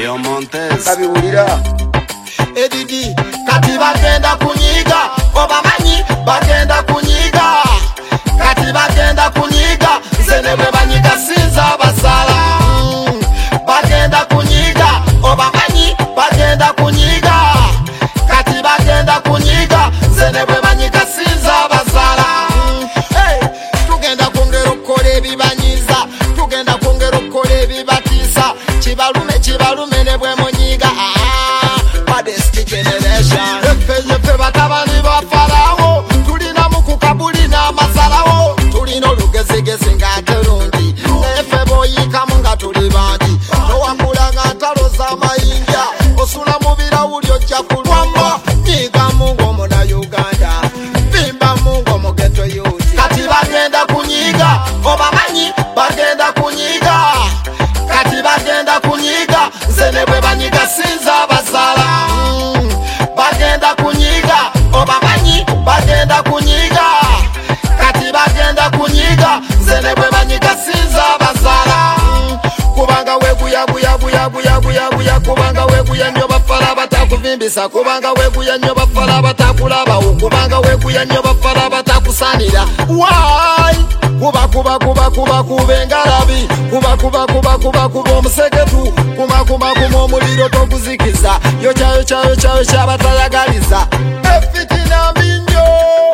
Eyo Montez kabiwulira Edidi kati bagenda kunyiga obamanyi bagenda kunyiga kati bagenda kunyiga nze bwe banyiga sinza basala bagenda kunyiga obamanyi bagenda kunyiga kati bagenda kunyiga nze bwe banyiga sinza basala tugenda kwongera okukola ebibanyiza tugenda kwongera okukola ebibatiisa kibalume ne bwe munyiga Efe batabani ba Farawo tulina mukukabuli n'amasalawo tulina olugezigezi ng'ate lundi nefe boyikamu nga tuli bangi nowangula nga ntalo z'amayinja osula mu birawuli ojja kulwamba nyiga mungu omunauganda bimba mungu omugeto yuti kati bagenda kunyiga obamanyi bagenda kunyiga kati bagenda kunyiga nze ne bwe banyiga sinza basala bagenda kunyiga obamanyi bagenda kunyiga kati bagenda kunyiga nze ne bwe banyiga sinza basala kubanga weguya kubanga weguya nnyo bafala batakuvimbisa kubanga weguya nnyo bafala batakulabawo kubanga weguya nnyo bafala batakusanira why kuba engalabi kuba omusegetu kuma omuliro toguzikiza yo kyabatayagaliza efitina mbinyo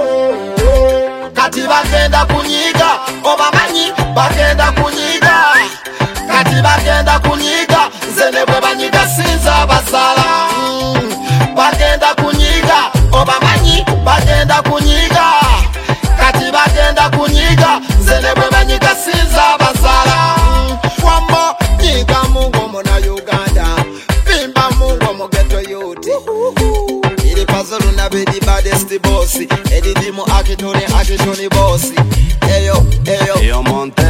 kati bagenda kunyiga obamanyi bagenda kunyiga kati bagenda kunyiga nze ne bwe banyiga sinza basala bagenda kunyiga obamanyi bagenda kunyiga kati bagenda kunyiga nze ne bwe banyiga sinza basala wamba nyiga mungu omunauganda bimba mungu omugeto yuti ili pazolu na bedi baddest boss edidimu akitoni boss eyo Eyo Montez